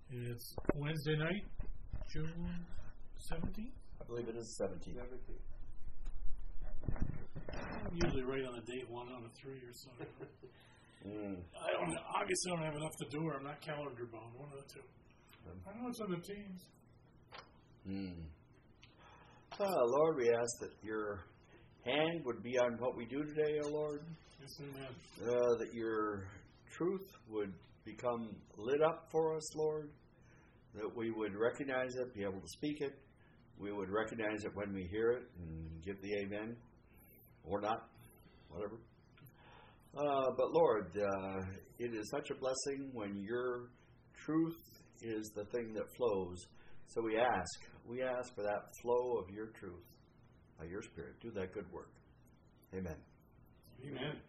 It's Wednesday night, June 17th. I believe it is 17th. I'm usually right on a date, 1 out of 3 or so. I obviously don't have enough to do, or I'm not calendar bound. One of the two. I know it's on the teams. Lord, we ask that your hand would be on what we do today, O Lord. Yes, amen. That your truth would become lit up for us, Lord. That we would recognize it, be able to speak it. We would recognize it when we hear it and give the amen. Or not, whatever. But Lord, it is such a blessing when your truth is the thing that flows. So we ask for that flow of your truth by your Spirit. Do that good work. Amen. Amen.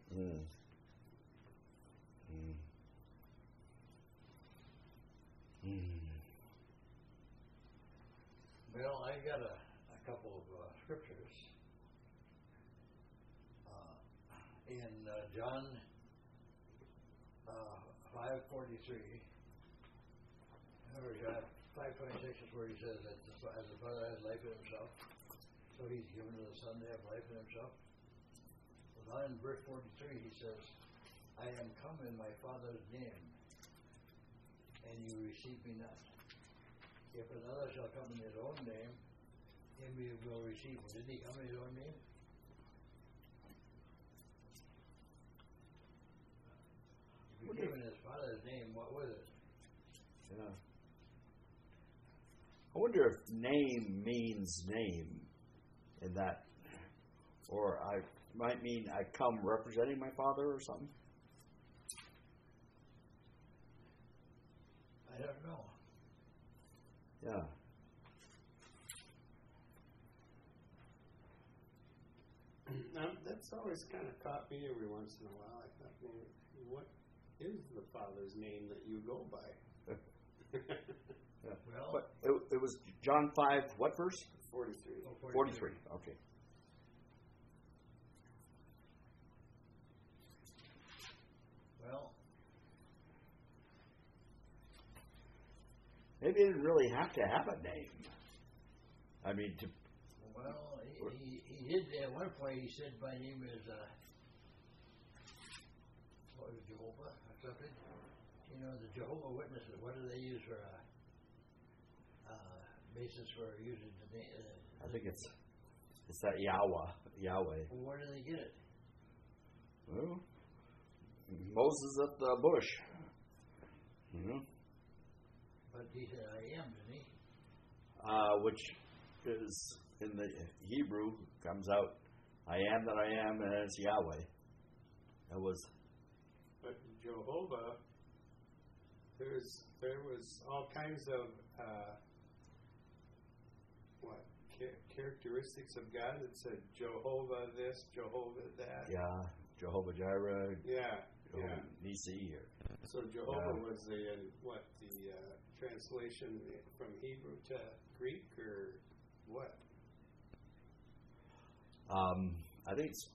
Well, I got a couple of scriptures. In John 5:43, or 5:26 is where he says that as the Father has life in himself, so he's given to the Son to have life in himself. Well, in verse 43 he says, I am come in my Father's name, and you receive me not. If another shall come in his own name, him you will receive. Did he come in his own name? If he came in his Father's name, what was it? Yeah. I wonder if name means name in that, or I might mean I come representing my Father or something. I don't know. Yeah. That's always kind of caught me every once in a while. I thought, what is the Father's name that you go by? Yeah. Well, but it was John 5, what verse? 43. 43, okay. Well, maybe it didn't really have to have a name. I mean, well, he did at one point. He said, "My name is what was it, Jehovah or something." You know, the Jehovah Witnesses. What do they use for a basis for using the name? I think it's that Yahweh. Well, where do they get it? Well, Moses at the bush. But he said, "I am," didn't he? Which is in the Hebrew comes out, I am that I am, and it's Yahweh. That was. But Jehovah, there was all kinds of characteristics of God that said Jehovah this, Jehovah that. Yeah, Jehovah Jireh. Yeah. Jehovah Nisi here. So Jehovah was the translation from Hebrew to Greek, or what? I think it's.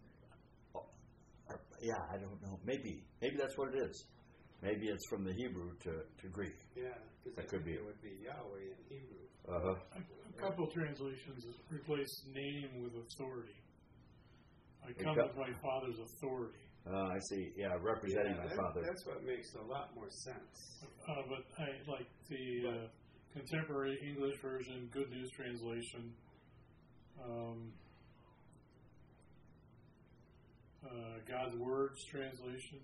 I don't know. Maybe that's what it is. Maybe it's from the Hebrew to Greek. Yeah, because that could be. It would be Yahweh in Hebrew. A couple of translations replace name with authority. I come with my Father's authority. I see. Yeah, representing my Father. That's what makes a lot more sense. But I like the contemporary English version, Good News Translation. God's Words translation.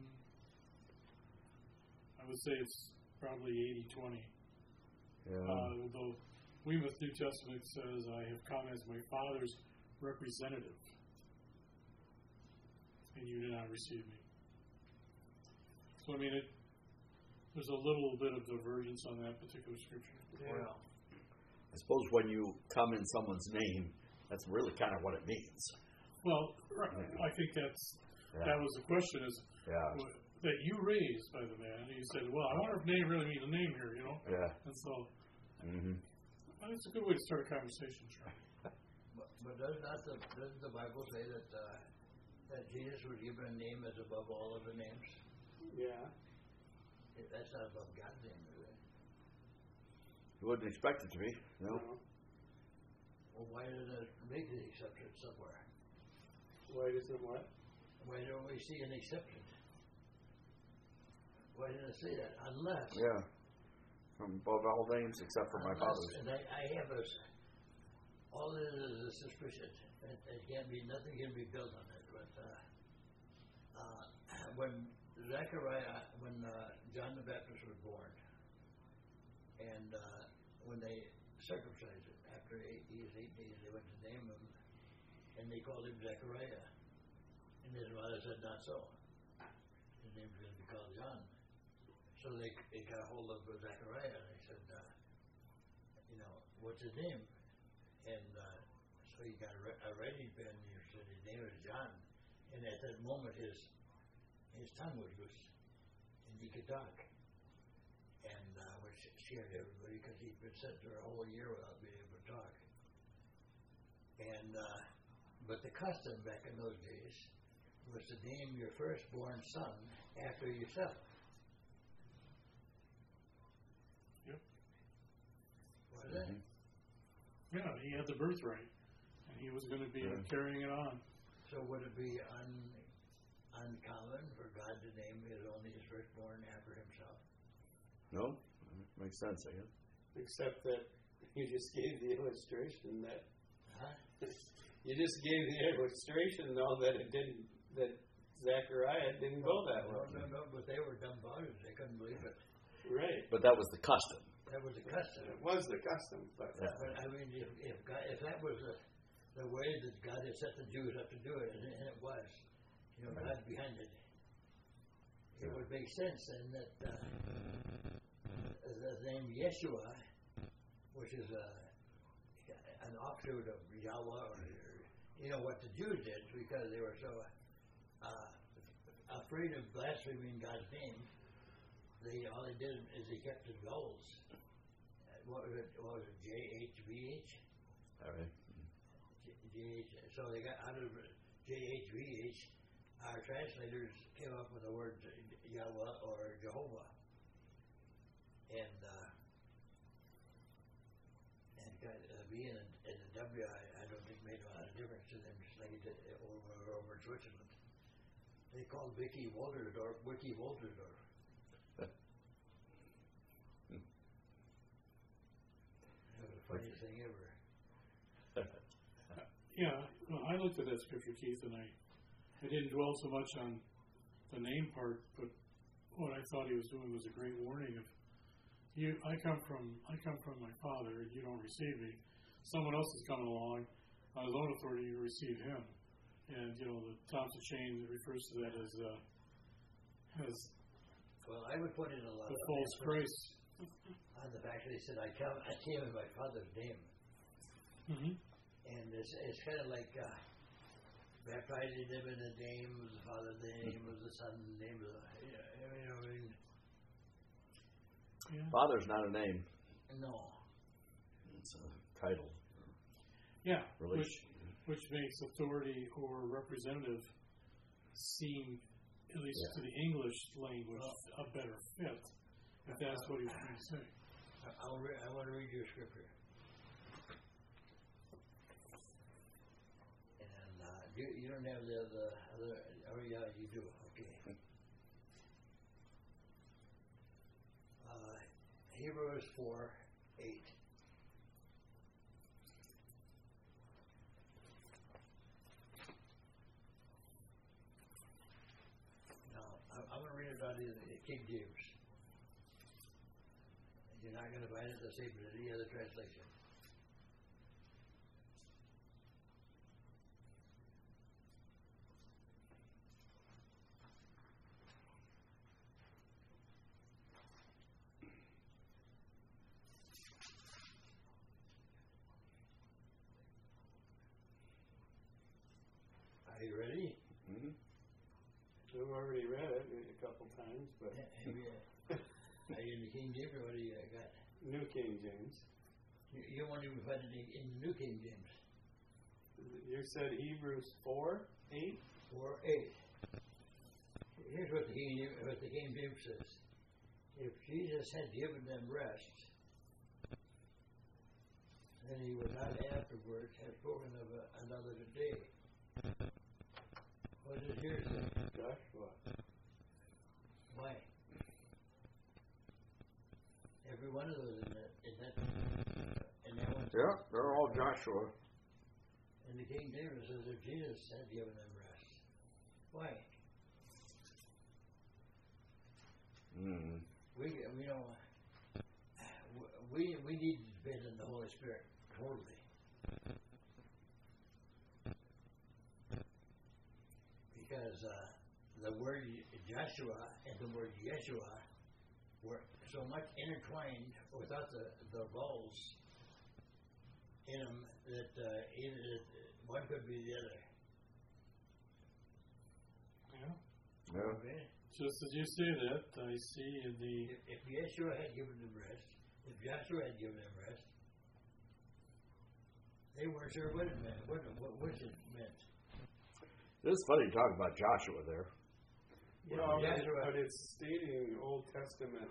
I would say it's probably 80-20. Although Weymouth New Testament says, I have come as my Father's representative, and you did not receive me. So, I mean, there's a little bit of divergence on that particular scripture. Yeah. Well, I suppose when you come in someone's name, that's really kind of what it means. Well, I think that was the question that you raised by the man. You said, well, I wonder if name really means a name here, you know? Yeah. And so, it's a good way to start a conversation, sure. But doesn't the Bible say that Jesus was given a name as above all other names? Yeah. That's not above God's name, is it? You wouldn't expect it to be, no. Well, why did it make the exception somewhere? Why doesn't what? Why don't we see an exception? Why didn't it say that? Unless. Yeah. From above all names except for my father's. And I have all it is a suspicion. It can't be, nothing can be built on it. But when John the Baptist was born, and when they circumcised him, after 8 days, they went to name him, and they called him Zechariah. And his mother said, not so. His name's going to be called John. So they got a hold of Zechariah, and they said, what's his name? And so he got a writing pen, and he said his name is John. And at that moment, his tongue was loose, and he could talk. And which scared everybody, because he'd been sent for a whole year without being able to talk. And but the custom back in those days was to name your firstborn son after yourself. Yep. Was it? Yeah, he had the birthright, and he was going to be carrying it on. So would it be uncommon for God to name his firstborn after himself? No, makes sense, I guess. Except that you just gave the illustration that. Huh? You just gave the illustration, though, that Zechariah didn't go that way. No, but they were dumbfounded. They couldn't believe it. Right. But that was the custom. That was the custom. It was the custom, but I mean, if that was the way that God had set the Jews up to do it, and it was, God's behind it, it would make sense then that the name Yeshua, which is an offshoot of Yahweh, or what the Jews did, because they were so afraid of blaspheming God's name. All they did is they kept the vowels. What was it? JHVH? All right. So they got out of JHVH. Our translators came up with the word Yahweh or Jehovah, and V and the W, I don't think made a lot of difference to them. Just like it did over in Switzerland, they called Wiki Woltersdorf. That was the funniest thing ever. Yeah, well, I looked at that scripture, Keith, and I didn't dwell so much on the name part, but what I thought he was doing was a great warning of you. I come from my Father, and you don't receive me. Someone else is coming along on his own authority. You receive him, and the Thompson chain refers to that as well, I would put in a lot the of false Christ. On the fact that he said, I came in my Father's name. Mm-hmm. And it's kind of like baptizing them in the name of the Father, the name of the Son, the name of the... Yeah. Father's not a name. No. It's a title. Yeah, Relation. which makes authority or representative seem, at least to the English language, a better fit, if that's what he's trying to say. I want to read you a scripture. And you don't have the other... Oh, yeah, you do. Okay. Hebrews 4:8. Now, I'm going to read it out of the King James. You're not going to find it the same as any other translation. Are you ready? Mm-hmm. We've already read it a couple times, but Are you in the King James or what do you got? New King James. You won't even find it in the New King James. You said Hebrews 4:8? 4:8. Here's what the King James says. If Jesus had given them rest, then he would not afterwards have spoken of another day. What does it here say? Joshua. Why? Every one of those in that one. Yeah, they're all Joshua. And the King James says that Jesus had given them rest. Why? We need to depend on the Holy Spirit totally. Because the word Joshua and the word Yeshua were so much intertwined without the vowels in them that either one could be the other. Yeah. Yeah. Okay? Just as you say that, I see in the If Yeshua had given them rest, if Joshua had given them rest, they weren't sure what it meant, which it meant. It is funny to talk about Joshua there. Well, Joshua, but it's stating Old Testament.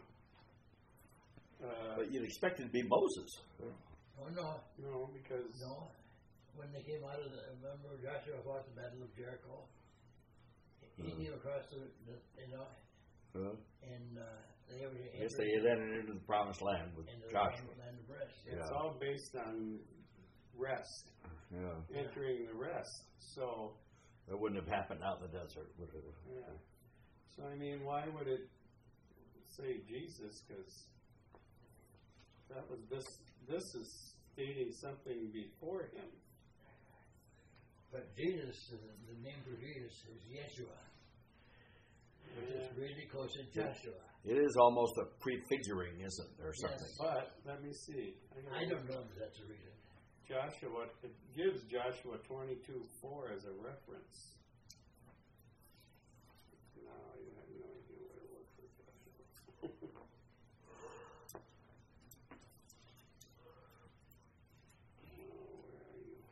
But you'd expect it to be Moses. oh no, No, because no. When they came out of remember Joshua fought the Battle of Jericho? He came across Huh? and they were I guess they had entered into the promised land with into the Joshua. land of rest. it's Yeah. all based on rest, Yeah. entering the rest. So, That wouldn't have happened out in the desert, would it? yeah. So I mean, why would it say Jesus? Because that was this. This is stating something before him. But Jesus, the name for Jesus is Yeshua, which is really close to Joshua. It is almost a prefiguring, isn't it, or something? Yes. But let me see. I don't know if that's a reason. Joshua. It gives Joshua 22:4 as a reference. No, you have no idea what it was for Joshua. Oh, where are you?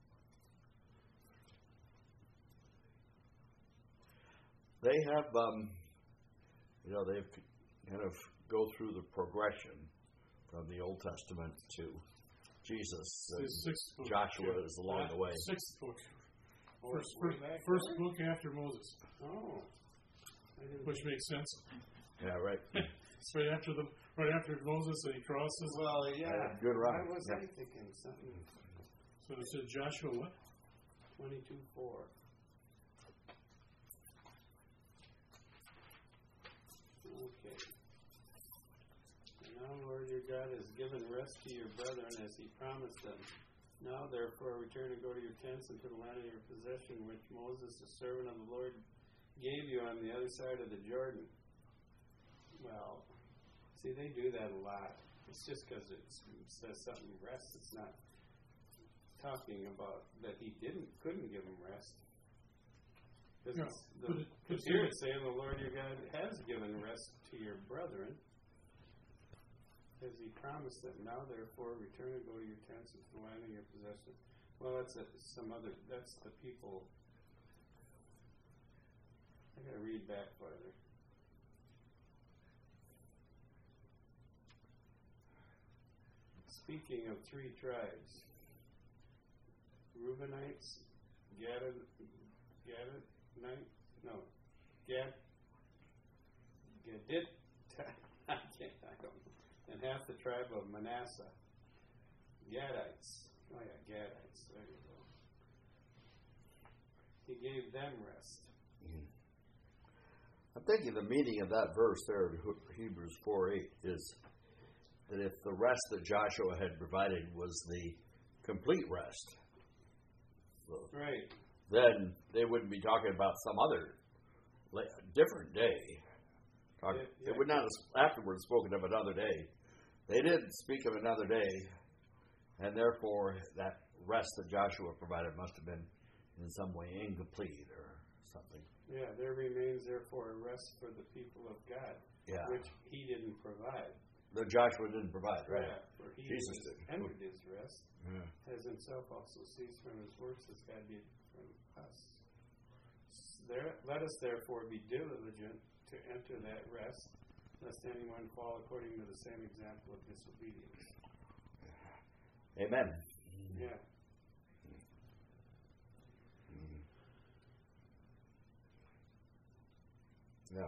They have, they've kind of go through the progression from the Old Testament to Jesus. the sixth book. Joshua is along the way. Sixth book. Oh, it's way back First there? book after Moses, Oh. I didn't which makes sense. Yeah, right. It's right after Moses and he crosses. Well, yeah. Good run. Why was Yeah. I thinking something? So it said Joshua what? 22:4. Okay. And now, Lord your God has given rest to your brethren as he promised them. Now, therefore, return and go to your tents and to the land of your possession, which Moses, the servant of the Lord, gave you on the other side of the Jordan. Well, see, they do that a lot. It's just because it says something rest. It's not talking about that he couldn't give them rest. Yeah, Because here it's saying the Lord your God has given rest to your brethren, as he promised them. Now, therefore, return and go to your tents and to the land of your possession. Well, that's that's the people. I got to read back farther. Speaking of three tribes, Reubenites, Gadit, I don't know, and half the tribe of Manasseh, Gadites. Oh yeah, Gadites. There you go. He gave them rest. I'm thinking the meaning of that verse there in Hebrews 4:8 is that if the rest that Joshua had provided was the complete rest, Right. then they wouldn't be talking about some other different day. They would not have afterwards spoken of another day. They did speak of another day, and therefore that rest that Joshua provided must have been in some way incomplete or something. Yeah, there remains therefore a rest for the people of God, Yeah. which he didn't provide. That Joshua didn't provide, right? Yeah, for he Jesus who has did. entered his rest Yeah. has himself also ceased from his works as God did from us. Let us therefore be diligent to enter that rest, lest anyone fall according to the same example of disobedience. Amen. Yeah. Yeah.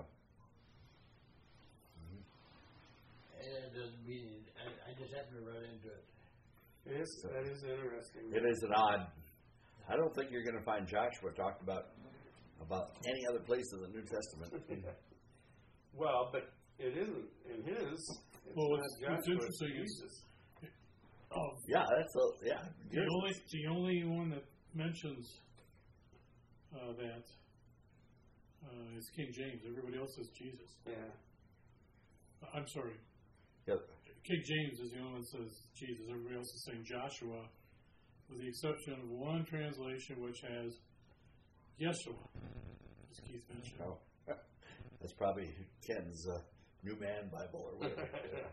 And it doesn't mean, I just happened to run into it. That is interesting. It is an odd. I don't think you're going to find Joshua talked about any other place in the New Testament. Well, but it isn't in his. It's Well, not what's Joshua, interesting it's is- Jesus. Yeah, that's The only one that mentions that is King James. Everybody else says Jesus. Yeah. I'm sorry. Yep. King James is the only one that says Jesus. Everybody else is saying Joshua, with the exception of one translation which has Yeshua, as Keith mentioned. Oh, that's probably Ken's New Man Bible or whatever.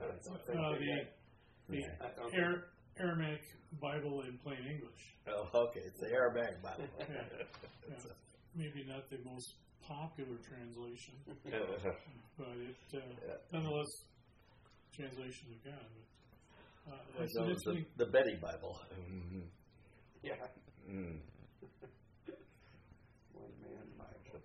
The Aramaic Bible in plain English. Oh, okay, it's the Aramaic Bible. Yeah. Maybe not the most popular translation, but it nonetheless translation of God. But, it's So an it's interesting. the Betty Bible. Yeah. Mm. One man Bible.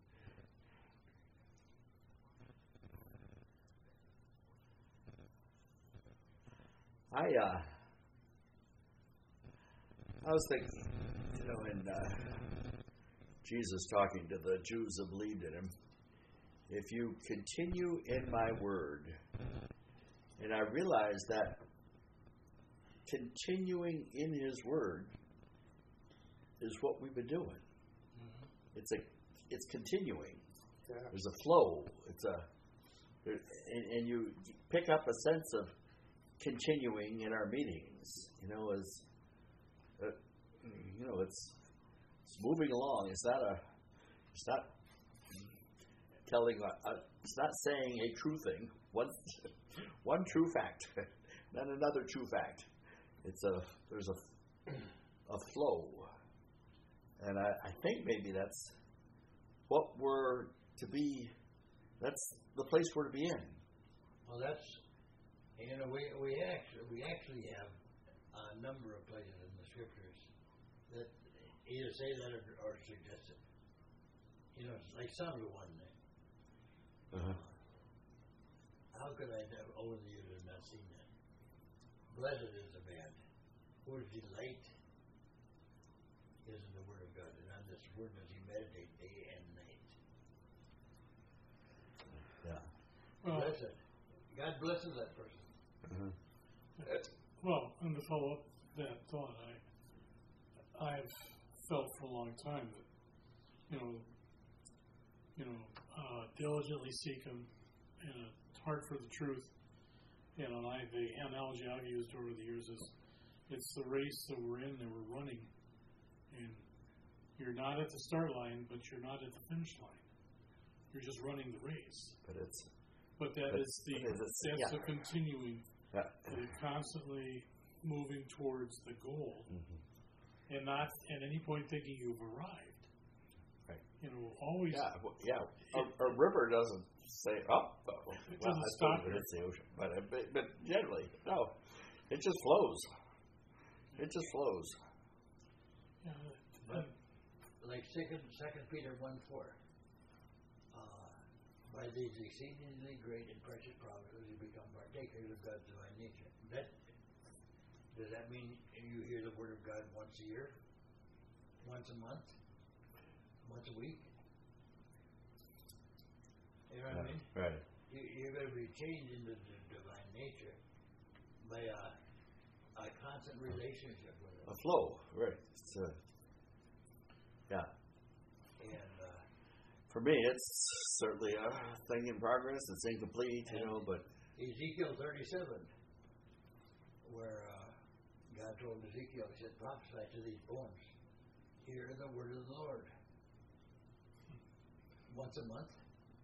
I was thinking, in Jesus talking to the Jews that believed in him, if you continue in my word, and I realized that continuing in his word is what we've been doing. It's continuing. Yeah. There's a flow. And you pick up a sense of continuing in our meetings. It's moving along. It's not telling. It's not saying a true thing. One true fact, then another true fact. There's a flow, and I think maybe that's what we're to be. That's the place we're to be in. Well, we actually have a number of places in the scriptures that either say that or suggest it. Like Psalm 1. Uh-huh. How could I have over the years have not seen that? Blessed is the man whose delight is in the word of God, and on this word does he meditate day and night. Yeah. Well, Blessed. God blesses that person. Uh-huh. Well, and to follow up that thought, I've felt for a long time that diligently seek Him and a heart for the truth. The analogy I've used over the years is it's the race that we're in, that we're running, and you're not at the start line, but you're not at the finish line. You're just running the race. But that's the continuing, the constantly moving towards the goal, and not at any point thinking you've arrived. Right. Always. Yeah. A river doesn't say, it doesn't stop. It's the ocean, but generally, no. It just flows. It just flows. Yeah. Like 2 Peter 1:4. By these exceedingly great and precious promises, you become partakers of God's divine nature. Does that mean you hear the word of God once a year, once a month, once a week? You know what I mean? Right. You're going to be changed into the divine nature by a constant relationship with it. A flow, right. Yeah. And for me, it's certainly a thing in progress. It's incomplete, but Ezekiel 37, where God told Ezekiel, he said, prophesy to these bones. Hear the word of the Lord. Once a month.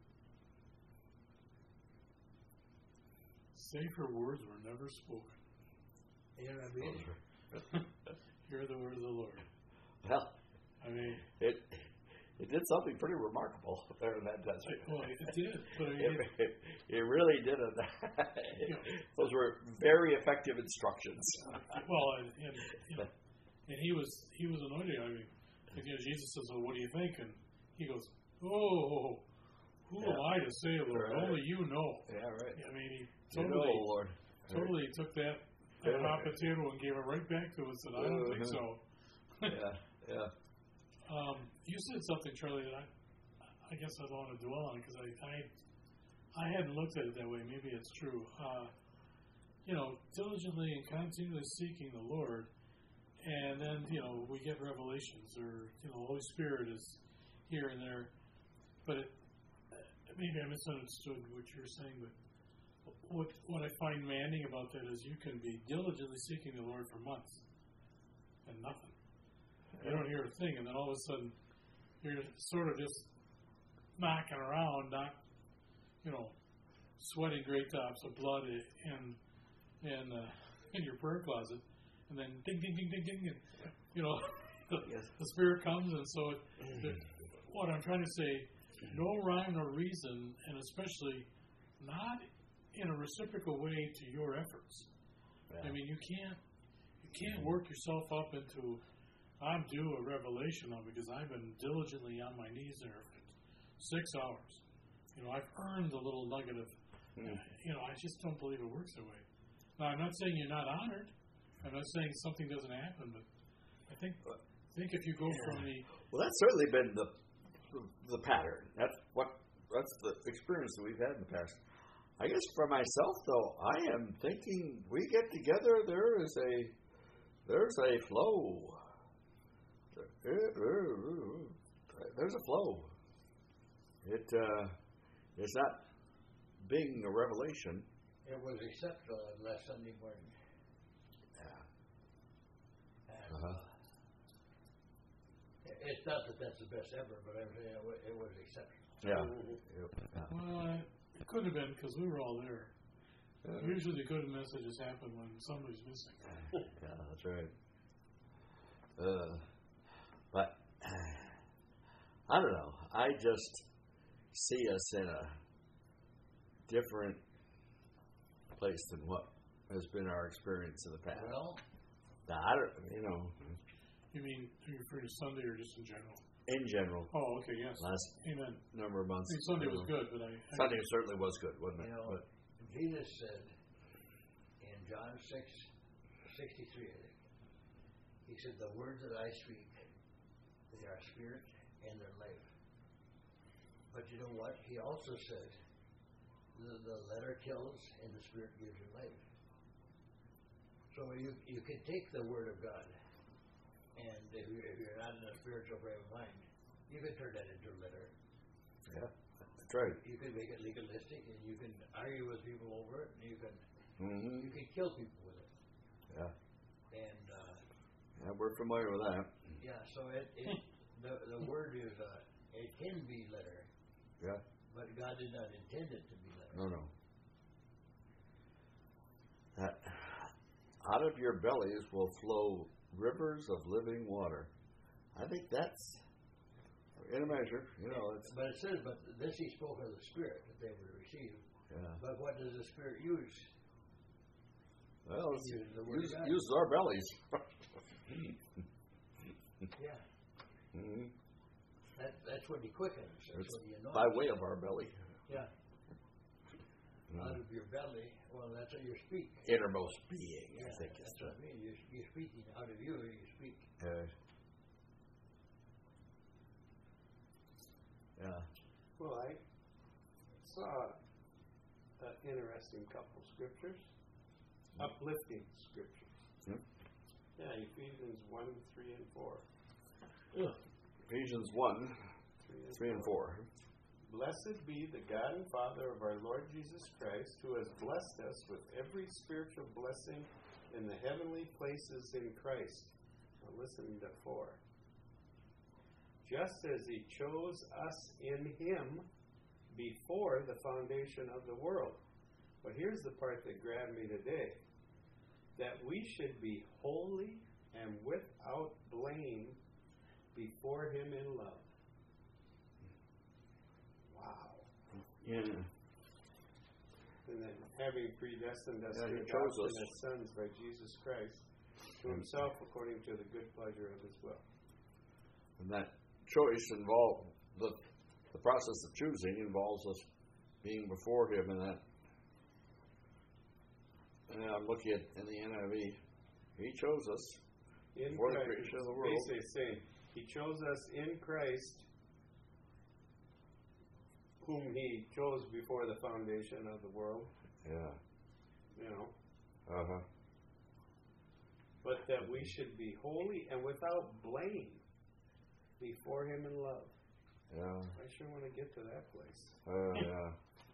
Safer words were never spoken. You know what I mean? Hear the word of the Lord. Well, I mean, it did something pretty remarkable there in that desert. Well, it did. But It really did. Those were very effective effective instructions. Well, and you know, and he was anointed. I mean, Jesus says, "Well, what do you think?" And he goes, "Oh, who am I to say, Lord? Right. Only you know." Yeah, right. I mean, he You know, Lord. totally took that hot potato and gave it right back to us, and I don't think so. Yeah. You said something, Charlie, that I guess I don't want to dwell on because I hadn't looked at it that way. Maybe it's true. You know, diligently and continually seeking the Lord, and then, you know, we get revelations, or, you know, the Holy Spirit is here and there. But maybe I misunderstood what you were saying, but what I find maddening about that is you can be diligently seeking the Lord for months and nothing. You don't hear a thing, and then all of a sudden you're sort of just knocking around, not, you know, sweating great drops of blood in your prayer closet, and then ding, ding, ding, ding, ding, and, you know, the Spirit comes, and so what I'm trying to say, no rhyme or reason, and especially not in a reciprocal way to your efforts. Yeah. I mean, you can't work yourself up into, I'm due a revelation of it because I've been diligently on my knees there for 6 hours. You know, I've earned a little nugget of, you know, I just don't believe it works that way. Now, I'm not saying you're not honored. I'm not saying something doesn't happen, but I think if you go from the... Well, that's certainly been the pattern. That's the experience that we've had in the past. I guess for myself, though, I am thinking we get together, there's a flow. There's a flow. It's not being a revelation. It was exceptional last Sunday morning. Yeah. And it's not that that's the best ever, but I'm saying it was exceptional. Yeah. Well, it could have been because we were all there. Usually the good messages happen when somebody's missing. Yeah, that's right. But I don't know. I just see us in a different place than what has been our experience in the past. Well, I don't, you know. You mean, are you referring to Sunday or just in general? In general. Oh, okay, yes. Last Amen. number of months. I mean, Sunday was good, but Sunday certainly was good, wasn't it? you know, Jesus said in John 6:63, I think, he said, "The words that I speak, they are spirit and they're life." But you know what? He also said, the letter kills and the spirit gives you life. So you can take the word of God, and if you're not in a spiritual frame of mind, you can turn that into a letter. Yeah, that's right. You can make it legalistic, and you can argue with people over it, and you can kill people with it. Yeah. And Yeah, we're familiar with that. yeah, so the word is it can be letter. Yeah. But God did not intend it to be letter. No. That out of your bellies will flow rivers of living water. I think that's in a measure, you know. It's, But it says, but this he spoke of the Spirit that they would receive. yeah. But what does the Spirit use? Well, He uses the word of God. uses our bellies. Yeah, Mm-hmm. that's what he quickens. That's It's what he anoints. by way of our belly. Yeah. Out of your belly, well, that's what you speak. Innermost being, Yeah, I think. that's what I mean. You're speaking out of you. You speak. Yeah. Well, I saw an interesting couple scriptures, uplifting scriptures. Hmm? Yeah, Ephesians 1, 3, and 4. Ephesians 1, 3 and 4. Blessed be the God and Father of our Lord Jesus Christ, who has blessed us with every spiritual blessing in the heavenly places in Christ. Now listen to 4. Just as he chose us in him before the foundation of the world. But here's the part that grabbed me today. That we should be holy and without blame before him in love. Wow. Yeah. And then having predestined us Yeah, to He chose adoption us. as sons by Jesus Christ to Himself according to the good pleasure of His will. And that choice involved, the process of choosing involves us being before Him in that. And I'm looking at in the NIV, He chose us In before the Christ, creation of the world. basically saying He chose us in Christ, whom He chose before the foundation of the world. Yeah. You know, Uh-huh. but that we should be holy and without blame before Him in love. Yeah. I sure want to get to that place. Yeah.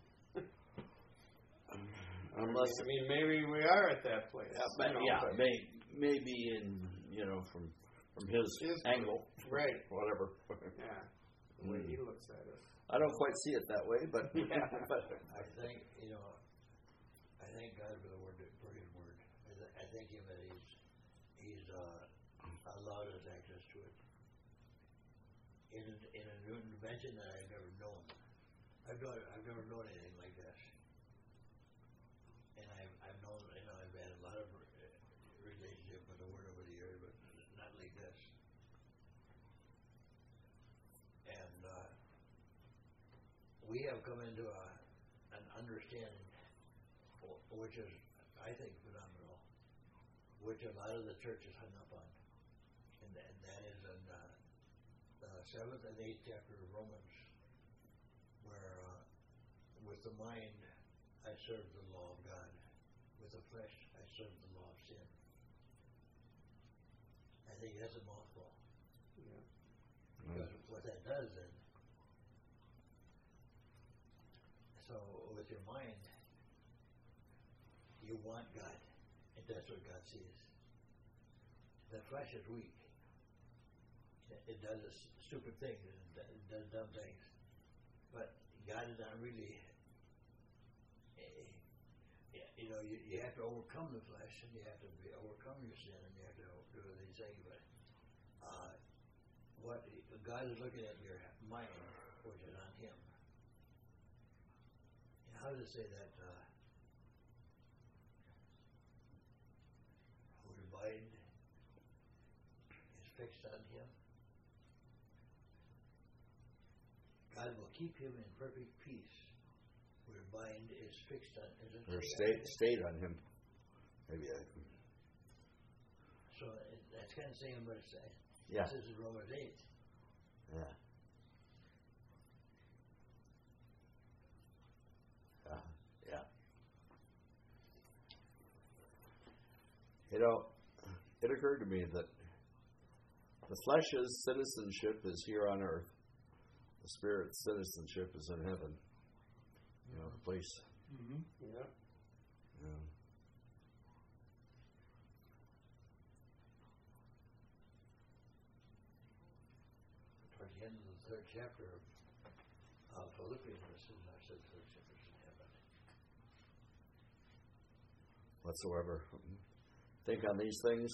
Unless, I mean, maybe we are at that place. but, you know, but- maybe in, from his angle, right? whatever. Yeah, the way He looks at us. I don't quite see it that way, but I think, I thank God for His word. I thank Him that He's allowed us access to it in a new dimension that I've never known. I've never known anything like this, and I've known, I've had a lot of relationship with the word over the years, but not like this. And we have come into an understanding, which is, I think, phenomenal, which a lot of the church is hung up on. And that is in the 7th and 8th chapter of Romans, where with the mind I serve the law of God, with the flesh I serve the law of sin. I think that's a mouthful. Yeah. Because what that does then, so with your mind, you want God, and that's what God sees. The flesh is weak. It does stupid things, and it does dumb things. But God is not really, you have to overcome the flesh, and you have to overcome your sin, and you have to do these things. But what God is looking at your mind, which is on Him. And how does it say that? Whose mind is fixed on Him. God will keep him in perfect peace, where mind is fixed on. or stayed on Him. Maybe So that's kind of saying what it's saying. Yeah. This is Romans 8. Yeah. Yeah. It occurred to me that the flesh's citizenship is here on earth. The spirit's citizenship is in heaven. The place. Mm-hmm. Yeah. Yeah. Toward the end of the 3rd chapter of Philippians, it says, I said 3rd chapter in heaven. Whatsoever. Think on these things.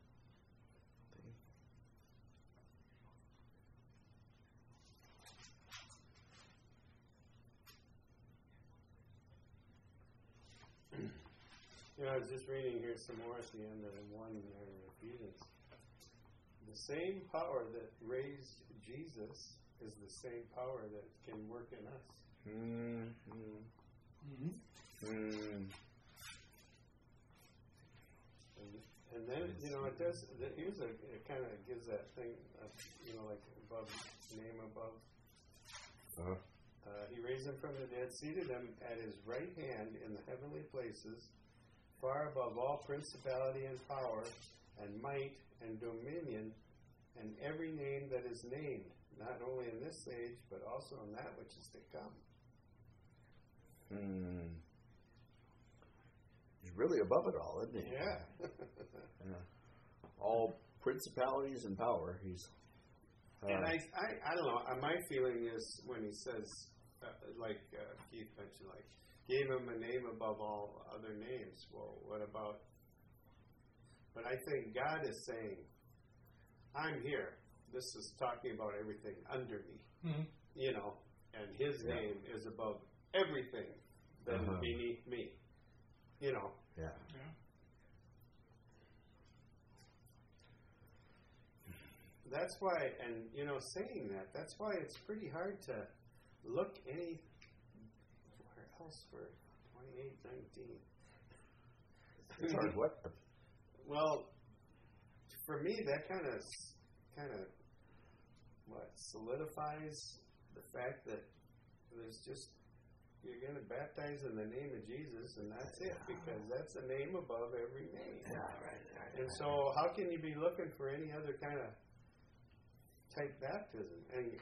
I was just reading here some more at the end of the 1 there in Ephesians. The same power that raised Jesus is the same power that can work in us. And then, it does, here's it kind of gives that thing, like above, name above. He raised him from the dead, seated him at His right hand in the heavenly places, far above all principality and power and might and dominion and every name that is named, not only in this age, but also in that which is to come. He's really above it all, isn't he? Yeah. Yeah. All principalities and power. He's. And I don't know. My feeling is when he says, Keith mentioned, gave him a name above all other names. Well, what about? But I think God is saying, I'm here. This is talking about everything under me. Mm-hmm. And His name is above everything that is beneath me. you know. Yeah. Yeah. That's why, and you know, saying that, that's why it's pretty hard to look anywhere else for 28:19. As far as what? Well, for me, that kind of what solidifies the fact that there's just you're going to baptize in the name of Jesus, and that's it, because that's the name above every name. Yeah, right. And so, how can you be looking for any other kind of type baptism?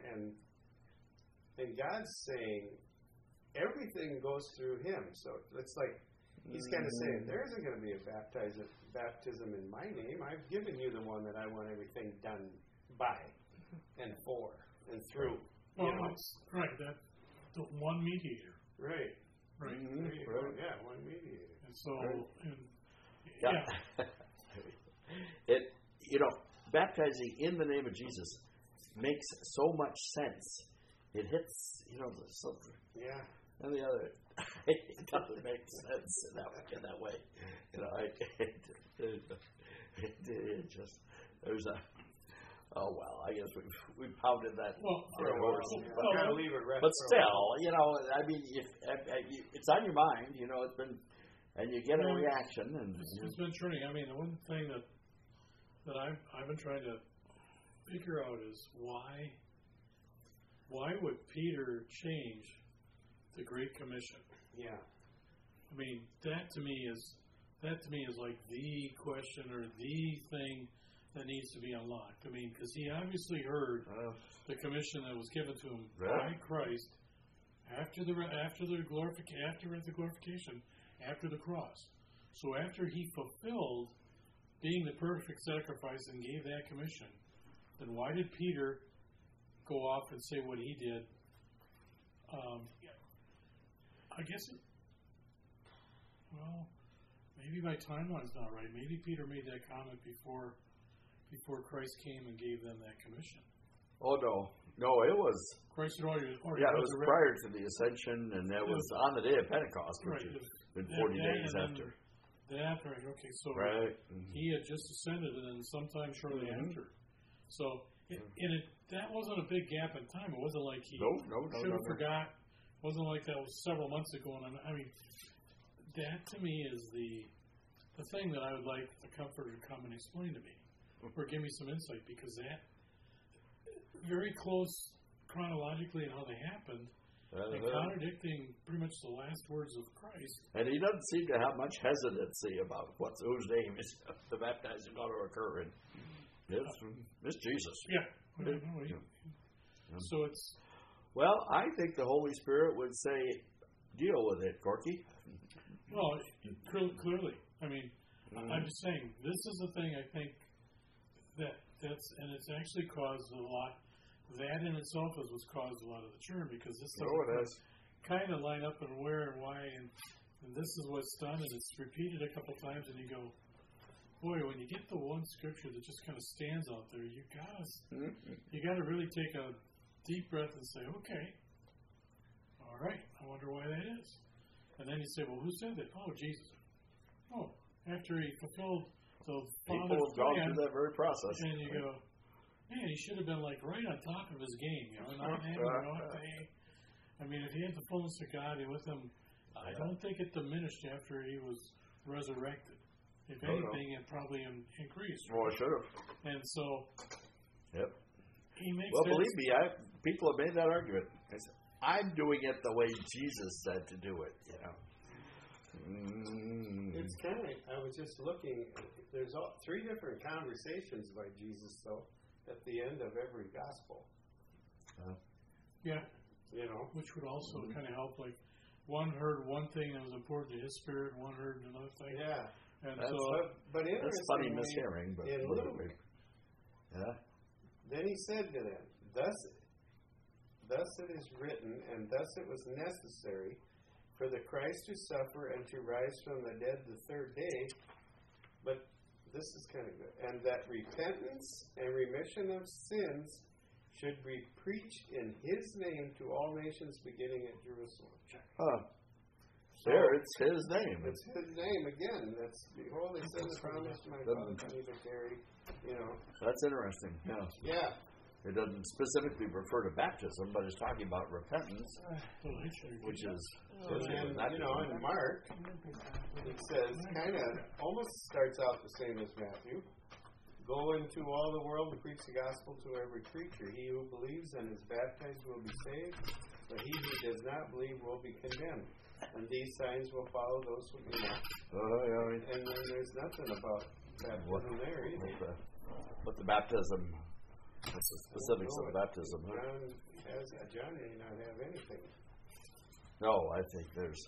And God's saying everything goes through Him. So it's like He's kind of saying there isn't going to be a baptism in my name. I've given you the one that I want everything done by and for and through. Well, You know? it's right. That the one mediator. Right. Right. Mm-hmm. There you go. Yeah, one mediator. And so, Right. and, Yeah. It, you know, baptizing in the name of Jesus makes so much sense. It hits, you know, something. Yeah. And the other, it doesn't make sense in that way. You know, it just, there's a, oh well, I guess we've pounded that Well, for a horse. well, Kind of leave it rest But for a while. still, you know, I mean, if it's on your mind, you know, it's been, and you get a Well, reaction, and it's been churning. I mean, the one thing that I've been trying to figure out is why would Peter change the Great Commission? Yeah. I mean, that to me is like the question or the thing that needs to be unlocked. I mean, because he obviously heard the commission that was given to him by Christ after the glorification, after the cross. So after he fulfilled being the perfect sacrifice and gave that commission, then why did Peter go off and say what he did? I guess, well, maybe my timeline's not right. Maybe Peter made that comment before Christ came and gave them that commission. oh no, it was. Christ had already It was prior to the ascension, and that was on the day of Pentecost, which right. has been 40 days after. That, right, okay, so Right. he had just ascended, and then sometime shortly after. So, that wasn't a big gap in time. It wasn't like he should have forgot. It wasn't like that was several months ago. And I mean, that to me is the thing that I would like the Comforter to come and explain to me, or give me some insight, because that very close chronologically in how they happened, and contradicting pretty much the last words of Christ. And he doesn't seem to have much hesitancy about whose name is the baptizing going to occur in. It's Jesus. Yeah. So it's. Well, I think the Holy Spirit would say, deal with it, Corky. Well, clearly. I mean, I'm just saying, this is the thing I think and it's actually caused a lot. That in itself is what's caused a lot of the churn, because this doesn't kind of line up and where and why, and this is what's done, and it's repeated a couple times, and you go, boy, when you get the one scripture that just kind of stands out there, you gotta really take a deep breath and say, okay, all right, I wonder why that is. And then you say, well, who said that? Oh, Jesus. Oh, after he fulfilled the People have gone through that very process. and you go, man, he should have been like right on top of his game, you know, not having I mean, if he had the fullness of God with him, I don't think it diminished after he was resurrected. If anything, it probably increased. Well, it should have. And so, he makes believe me, people have made that argument. I'm doing it the way Jesus said to do it, you know. It's kind of, I was just looking, there's three different conversations by Jesus, though, at the end of every gospel. Yeah. You know? Which would also kind of help, like, one heard one thing that was important to his spirit, one heard another thing. Yeah. And that's, but that's funny mishearing, but in Luke, then he said to them, Thus it is written, and thus it was necessary for the Christ to suffer and to rise from the dead the third day. But this is kind of good. And that repentance and remission of sins should be preached in His name to all nations, beginning at Jerusalem. There, it's his name. It's his name again. That's behold, he said the promise to my father to carry. You know. That's interesting. Yeah. Yeah. It doesn't specifically refer to baptism, but it's talking about repentance, which is And you know, in Mark, it says kind of almost starts out the same as Matthew. Go into all the world and preach the gospel to every creature. He who believes and is baptized will be saved, but he who does not believe will be condemned. And these signs will follow those who do not. And then there's nothing about baptism there either. What the baptism, what's the specifics of baptism? John may not have anything. No, I think there's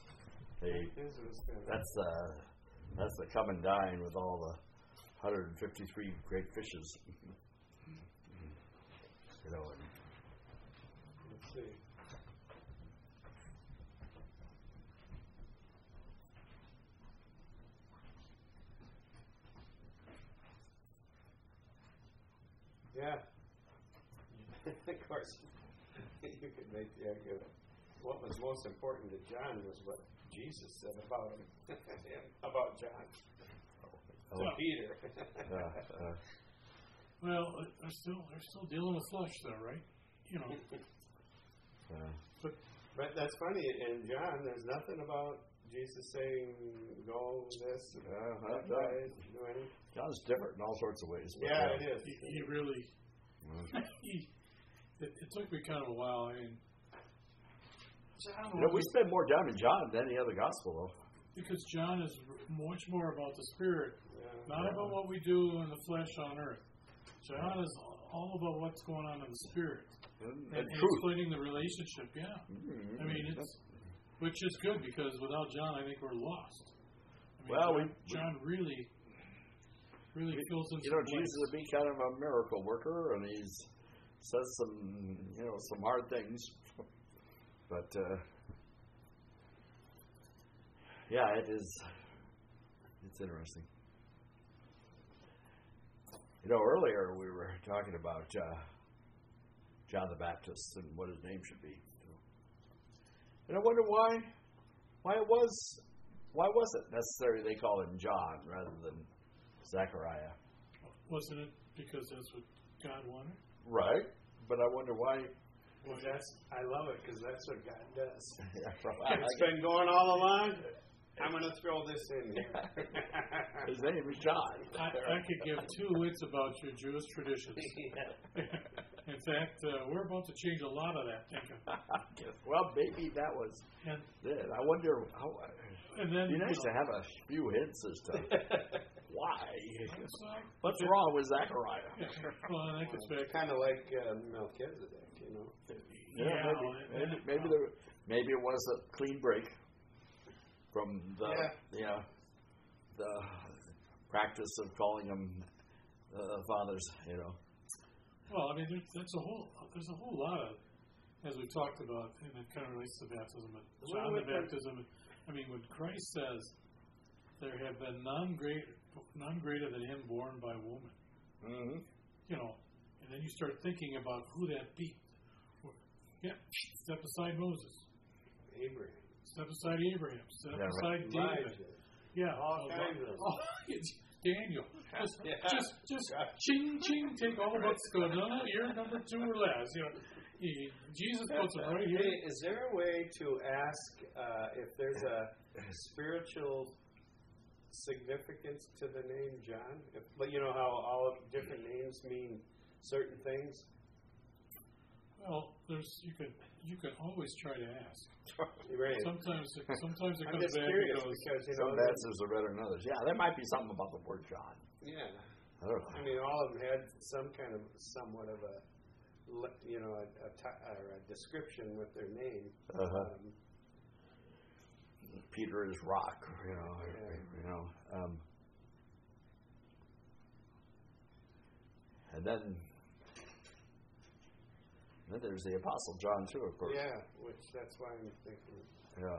that's the come and dine with all the 153 great fishes. You know, and let's see. Yeah. Of course, you could make the argument. What was most important to John was what Jesus said about him, about John. Peter. Well, they're still dealing with flesh, though, right? You know. But that's funny. In John, there's nothing about Jesus saying, "Go this." Do anything. John's different in all sorts of ways. Yeah, it is. He really. It took me kind of a while. I mean, we spend more time in John than any other gospel, though. Because John is much more about the Spirit, not about what we do in the flesh on earth. John is all about what's going on in the Spirit and explaining the relationship. Yeah, I mean which is good because without John, I think we're lost. I mean, John really fills in. You know, Jesus would be kind of a miracle worker, and he's says some hard things, but it's interesting. You know, earlier we were talking about John the Baptist and what his name should be, and I wonder why it wasn't necessary they call him John rather than Zechariah. Wasn't it because that's what God wanted? Right, but I wonder why. Well, I love it because that's what God does. Yeah, it's been going all along. I'm going to throw this in here. His name is John. I could give two wits about your Jewish traditions. In fact, we're about to change a lot of that thinking. Well, maybe that was it. I wonder how. And then, it'd be nice to have a few hints as to why. What's wrong with Zechariah? Yeah. Well, I think it's kind of like Melchizedek, you know. Yeah, maybe it was a clean break from the practice of calling them fathers, you know. Well, I mean, there's a whole lot of, as we've talked about, and it kind of relates to baptism, but John the baptism. I mean, when Christ says there have been none greater than him born by woman, you know, and then you start thinking about who that be. Yeah, step aside Moses. Abraham. Step aside Abraham. Step aside David. Elijah. Yeah, all kinds of. Daniel. Just ching ching. Take all the books. Go. No, you're number 2 or less. You know, Jesus puts them right here. Hey, is there a way to ask if there's a spiritual significance to the name John? But you know how all different names mean certain things. Well, you can always try to ask. Right. Sometimes it comes back and goes. Because, some answers are better than others. Yeah, there might be something about the word John. Yeah. I don't know. I mean, all of them had some kind of somewhat of a, you know, a description with their name. Peter is rock. You know. And then there's the Apostle John too, of course. Yeah, that's why I'm thinking. Yeah.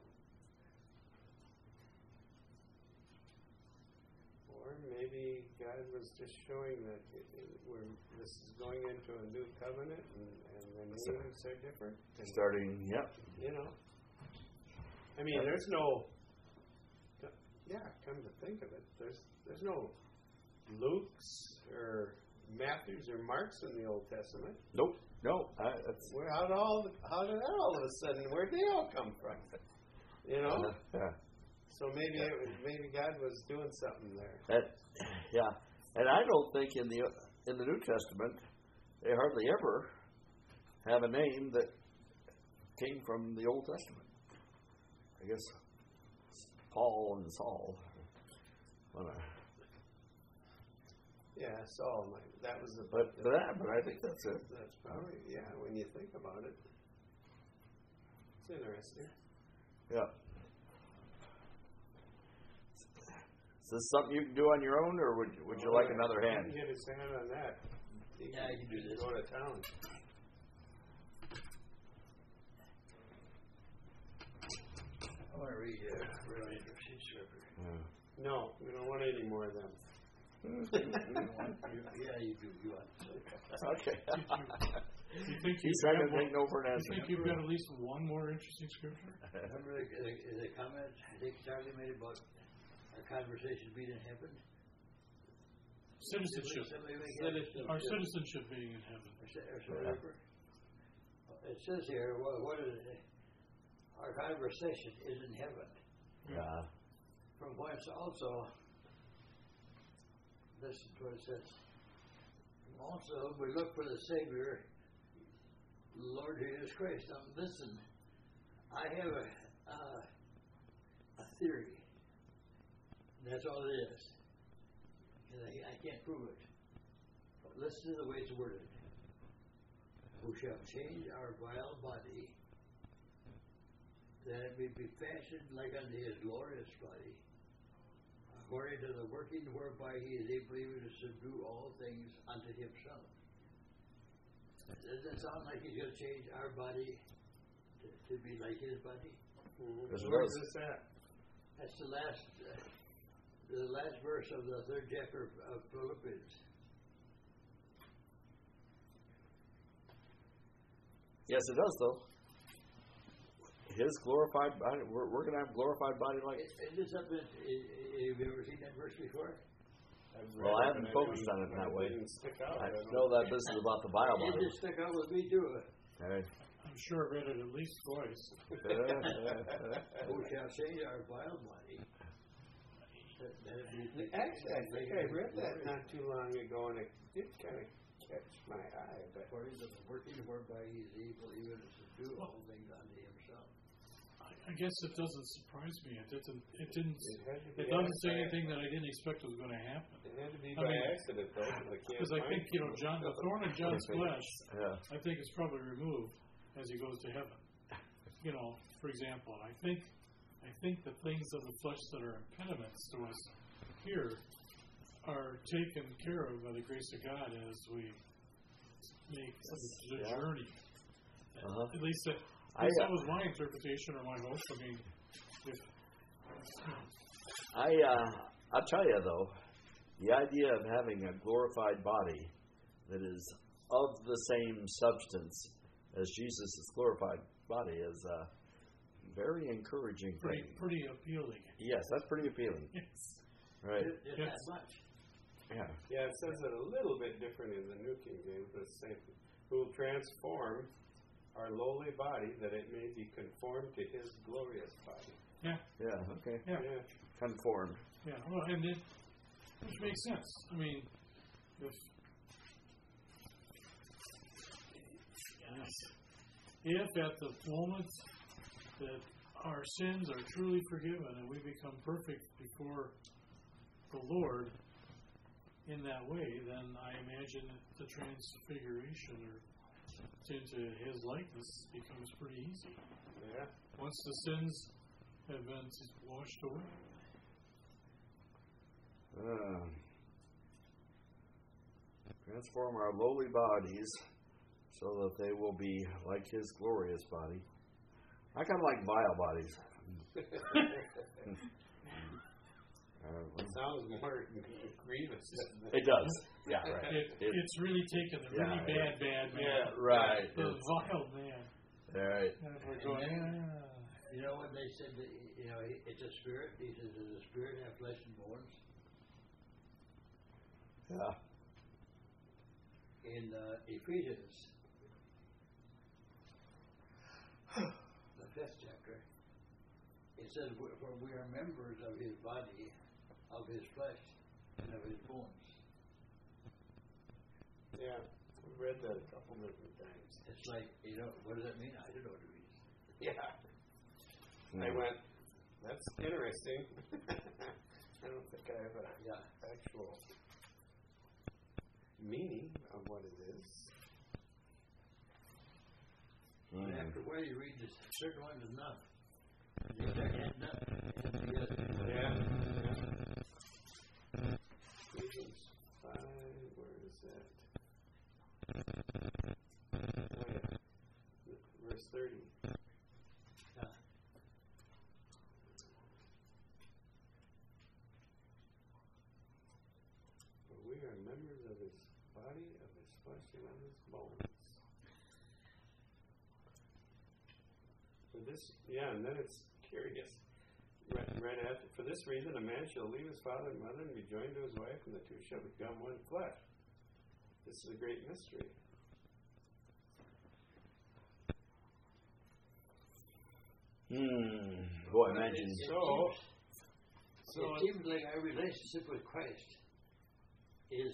Or maybe God was just showing that this is going into a new covenant, and the names are different. Starting, You know. I mean, there's no. Yeah, come to think of it, there's no Luke's or Matthew's or Mark's in the Old Testament. Nope. No. How did that all of a sudden? Where'd they all come from? You know. Yeah. So maybe God was doing something there. Yeah, and I don't think in the New Testament they hardly ever have a name that came from the Old Testament. I guess Paul and Saul. Yeah, Saul. That was the. But I think that's it. That's probably when you think about it. It's interesting. Yeah. Is this something you can do on your own, or would you like another hand? He can get his hand on that. He I can do this. Go to town. I want to read a really interesting scripture. No, we don't want any more of them. You do. You want to. Okay. You think He's trying to take no for an You answer. think you've got at least one more interesting scripture? Remember the comment I think Charlie made about our conversation being in heaven? Citizenship. Our citizenship being in heaven. It says here, what is it? Our conversation is in heaven. Yeah. From whence also, listen to what it says. Also, we look for the Savior, Lord Jesus Christ. Now, listen, I have a theory. That's all it is. And I can't prove it. But listen to the way it's worded. Who shall change our vile body, that it may be fashioned like unto his glorious body, according to the working whereby he is able even to subdue all things unto himself. Does it sound like he's going to change our body to be like his body? Yes, it Where's does. this at? That's the last verse of the 3rd chapter of Philippians. Yes, it does, though. His glorified body, we're going to have a glorified body like. Is this something, have you ever seen that verse before? Well, I haven't focused on it that way. Didn't stick out. I know that this is about the vile It body. just stuck out with me too. Okay. I'm sure I read it at least twice. Who shall change our vile body? Actually, I think I read that not too long ago, and it did kind of catch my eye. But According to the working whereby he is able even to subdue all things unto himself. I guess it doesn't surprise me. It doesn't it say anything that I didn't expect was going to happen. It had to be I by mean, accident, though. Because I think, the thorn in John's flesh, Yeah. I think is probably removed as he goes to heaven. For example, I think the things of the flesh that are impediments to us here are taken care of by the grace of God as we make the journey. Uh-huh. At least that was my interpretation or my hope. I mean, I'll tell you though, the idea of having a glorified body that is of the same substance as Jesus' glorified body is a very encouraging thing. pretty appealing. Yes, that's pretty appealing. Yes. Right. Just that much. Yeah. Yeah, it says it a little bit different in the New King James, but it's the same. Who will transform our lowly body that it may be conformed to his glorious body. Yeah. Yeah. Okay. Yeah. Conformed. Yeah. Well, and which makes sense. I mean, if at the moment that our sins are truly forgiven and we become perfect before the Lord in that way, then I imagine the transfiguration or into his likeness becomes pretty easy. Yeah. Once the sins have been washed away. Transform our lowly bodies so that they will be like his glorious body. I kind of like vile bodies. Sounds more grievous. It does. Yeah, right. It's really taken the really bad man. Yeah, right. The vile man. All right. And we're going, You know when they said that, it's a spirit? He says, does a spirit have flesh and bones? Yeah. In Ephesians, the 5th chapter, it says, for we are members of his body, of his flesh, and of his bones. Yeah, I've read that a couple different times. It's like, what does that mean? I don't know what it means. Yeah. I went, that's interesting. I don't think I have an actual meaning of what it is. But after a while, you read this, certain ones enough. They start adding up and together. Yeah. Ephesians 5, where is that? Oh, yeah. Verse 30. For we are members of his body, of his flesh, and of his bones. For this, and then it's curious. Right after, for this reason, a man shall leave his father and mother and be joined to his wife, and the two shall become one flesh. This is a great mystery. Boy, imagine. So it seems like our relationship with Christ is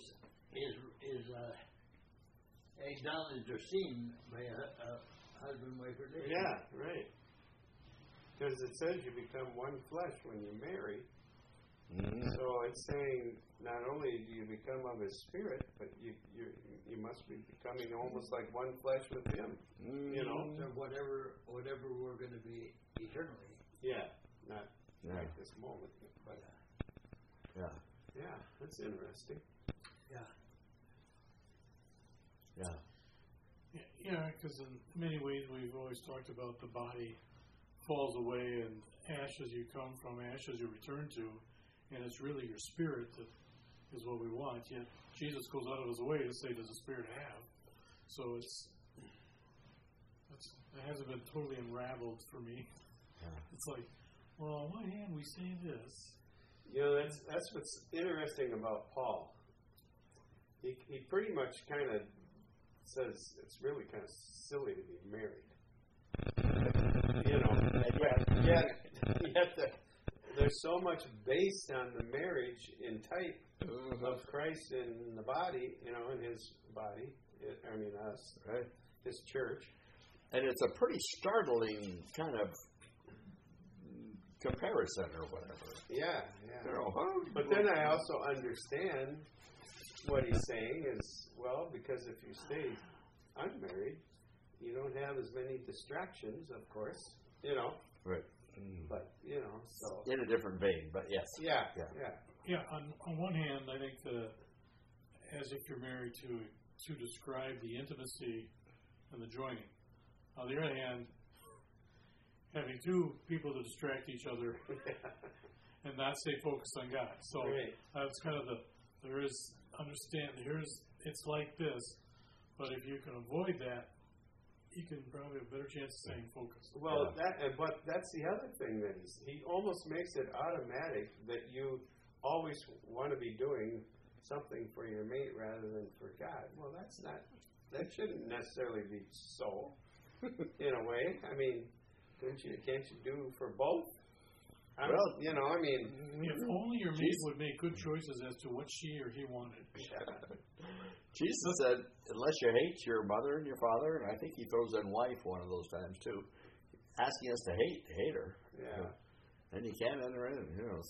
acknowledged or seen by a husband-wife relationship. yeah, right. Because it says you become one flesh when you marry. So it's saying not only do you become of his spirit, but you must be becoming almost like one flesh with him. So whatever we're going to be eternally. Yeah, not right this moment. But yeah, that's interesting. Yeah, because in many ways we've always talked about the body falls away, and ashes you come from, ashes you return to, and it's really your spirit that is what we want. Yet Jesus goes out of his way to say, does the spirit have? So it hasn't been totally unraveled for me. It's like, well, on one hand we say this. That's what's interesting about Paul. He pretty much kind of says it's really kind of silly to be married. Yet there's so much based on the marriage in type of Christ in the body, in his body. Us, right? His church. And it's a pretty startling kind of comparison or whatever. Yeah. But then I also understand what he's saying is, well, because if you stay unmarried, you don't have as many distractions, of course, Right. But, so. In a different vein, but yes. Yeah. Yeah, on one hand, I think as if you're married to describe the intimacy and the joining. On the other hand, having two people to distract each other and not stay focused on God. So that's kind of it's like this, but if you can avoid that, you can probably have a better chance of staying focused. Well, but that's the other thing that he almost makes it automatic that you always want to be doing something for your mate rather than for God. Well, that shouldn't necessarily be so, in a way. Can't you do for both? If only your mate would make good choices as to what she or he wanted. Jesus said, unless you hate your mother and your father, and I think he throws in wife one of those times too, asking us to hate her. Yeah. And you can't enter in,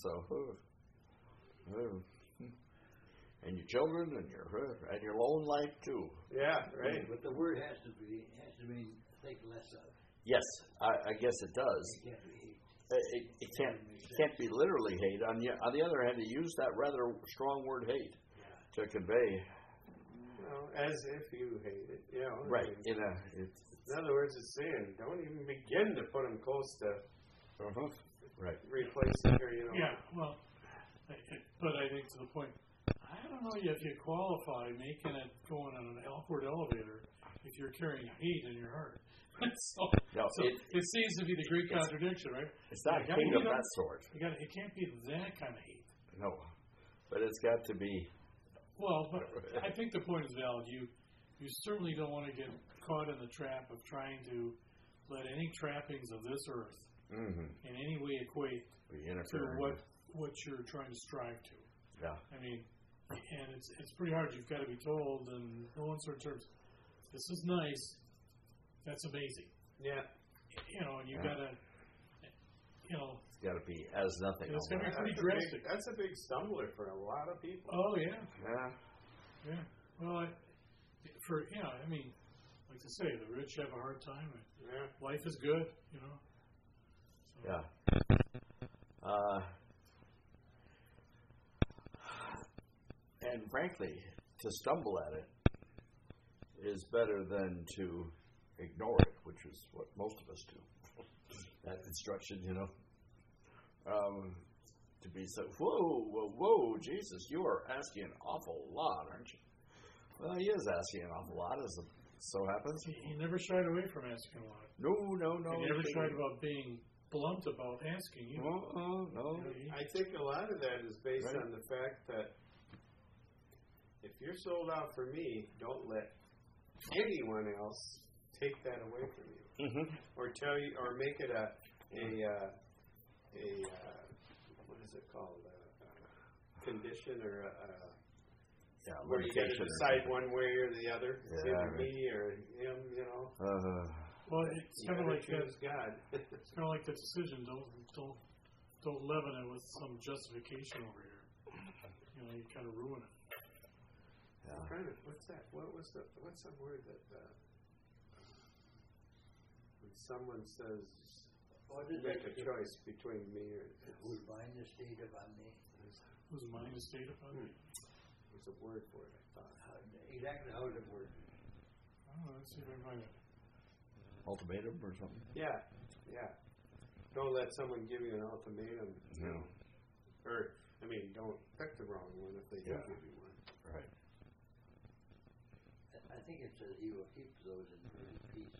and your children and your lone life too. Yeah, right. But the word has to mean think less of. Yes, I guess it does. It can't be hate. It can't be literally hate. On the other hand, he used that rather strong word hate to convey. As if you hate it, Right. In other words, it's saying don't even begin to put them close to right replacing her. Yeah, well, but I think to the point, I don't know if you qualify making it going on an upward elevator if you're carrying hate in your heart. so No, it seems to be the great contradiction, right? it's not You gotta hate of hate 'em. that sort. It can't be that kind of hate. No, but it's got to be. Well, but I think the point is valid. You certainly don't want to get caught in the trap of trying to let any trappings of this earth Mm-hmm. in any way equate Be to interfering. what you're trying to strive to. Yeah. I mean, and it's pretty hard. You've got to be told in no uncertain terms, this is nice, that's amazing. Yeah. And you got to, It's got to be as nothing. it's got to be almost. pretty drastic. That's a big stumbler for a lot of people. Oh, yeah. Yeah. Yeah. Well, I mean, like I say, the rich have a hard time. Yeah. Life is good, So, Yeah. And frankly, to stumble at it is better than to ignore it, which is what most of us do. That instruction, to be so, whoa, Jesus, you are asking an awful lot, aren't you? Well, he is asking an awful lot, as it so happens. He never shied away from asking a lot. No. He never shied about being blunt about asking. No. I think a lot of that is based Right. on the fact that if you're sold out for me, don't let anyone else take that away from you, or tell you, or make it a what is it called, a condition or where you got to limitation or decide something. one way or the other, Yeah, either right. me or him, Well, it's You kind of gotta like that. choose God. It's kind of like the decision. Don't leaven it with some justification over here. You kind of ruin it. Yeah. What's that? What's the word that when someone says What is make that? a choice between me or Whose mind is stayed upon me. Whose mind is stayed upon me? there's a word for it, I thought. Exactly how does it work? Oh, let's see if I can find it. Ultimatum or something? Yeah. Don't let someone give you an ultimatum. No. Or don't pick the wrong one if they do Yeah. give you one. Right. I think it says he will keep those in perfect peace.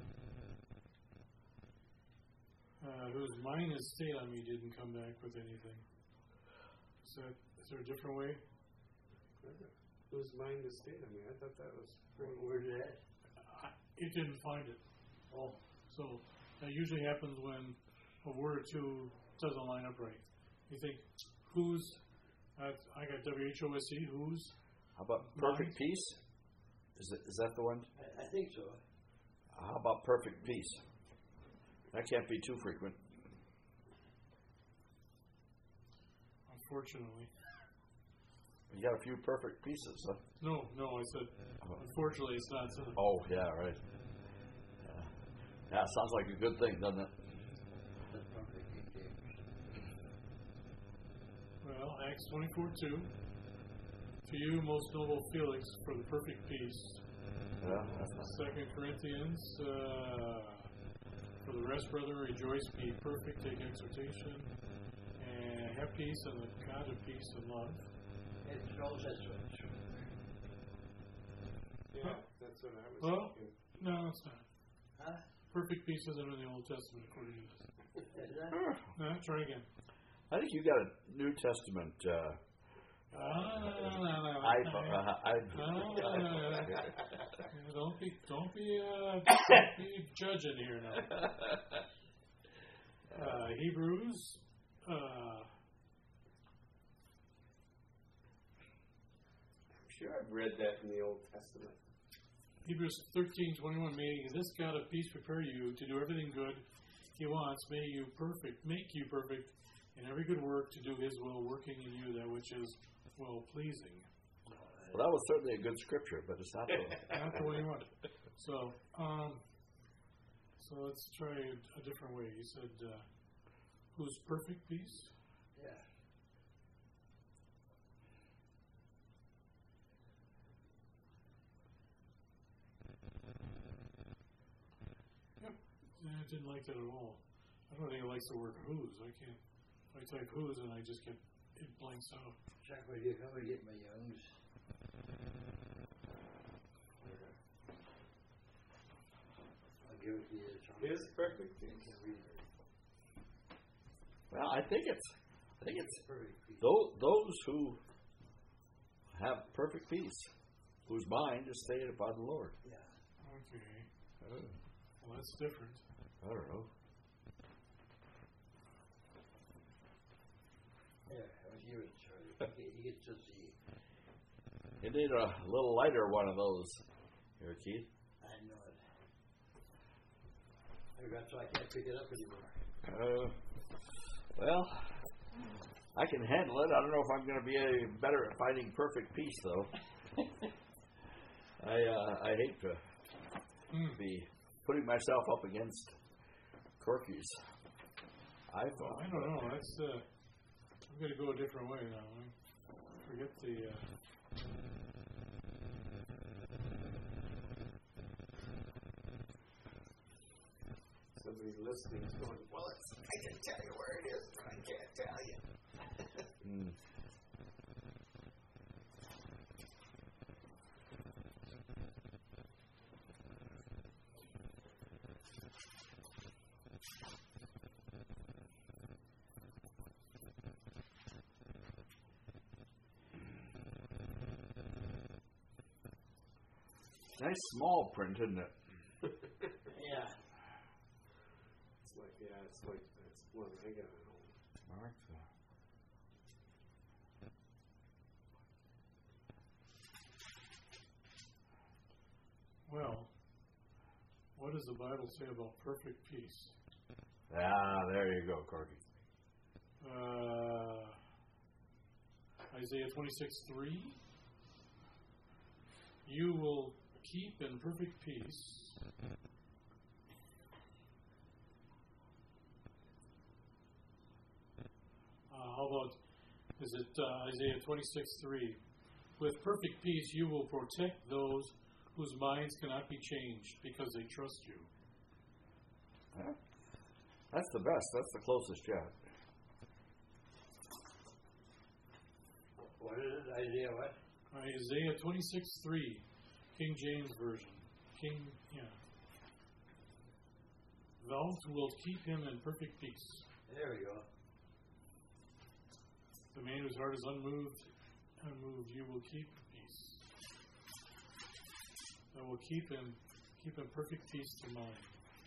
Whose mind is stayed on me didn't come back with anything. Is there a different way? Whose mind is stayed on me? I thought that was pretty. Where's it at? It didn't find it. Oh, So that usually happens when a word or two doesn't line up right. You think, whose? I got WHOSE. Whose? How about perfect peace? Is that the one? I think so. How about perfect peace? That can't be too frequent. Unfortunately. You got a few perfect pieces, huh? No, I said, unfortunately, it's not. Oh, yeah, right. Yeah, sounds like a good thing, doesn't it? That's perfect King James. Well, Acts 24:2. To you, most noble Felix, for the perfect peace. Yeah, that's not 2 Corinthians, for the rest, brethren, rejoice, be perfect, take exhortation, and have peace, and the God of peace and love. It's all that's what. Yeah, that's what I was Well, thinking. no, it's not. Huh? Perfect peace isn't in the Old Testament, according to this. Is that? No, try again. I think you got a New Testament. Don't be judging here now. Hebrews. I'm sure I've read that in the Old Testament. Hebrews 13:21. May this God of peace prepare you to do everything good He wants. Make you perfect in every good work to do His will, working in you that which is well pleasing. Well, that was certainly a good scripture, but it's not the Not the way you want it. So let's try a different way. You said, whose perfect peace? Yeah. I didn't like that at all. I don't think it likes the word whose. I can't. If I type whose and I just get it blanks out. Check with you. Come and get my youngs. give it to you. His perfect You peace. can read it. Well, I think it's Perfect peace. those who have perfect peace, whose mind is stayed upon the Lord. Yeah. Okay. Oh, Well, that's different. I don't know. Yeah, I'll give it, Charlie. He gets to see. You need a little lighter one of those here, Keith. I know it. That's why I can't pick it up anymore. Well, I can handle it. I don't know if I'm going to be any better at finding perfect peace, though. I hate to be putting myself up against Corky's. I don't know. That's I'm going to go a different way now. Forget the. Somebody listening is going, well, I can tell you where it is, but I can't tell you. Nice small print, isn't it? Yeah. It's like that's one I got at home. Martha. Well, what does the Bible say about perfect peace? Ah, there you go, Corky. Isaiah 26:3. You will keep in perfect peace. How about, is it Isaiah 26:3? With perfect peace you will protect those whose minds cannot be changed because they trust you. Huh? That's the best. That's the closest yet. What is it? Isaiah what? Isaiah 26:3, King James Version. Thou wilt keep him in perfect peace. There we go. The man whose heart is unmoved, you will keep peace. Thou will keep in perfect peace to mind.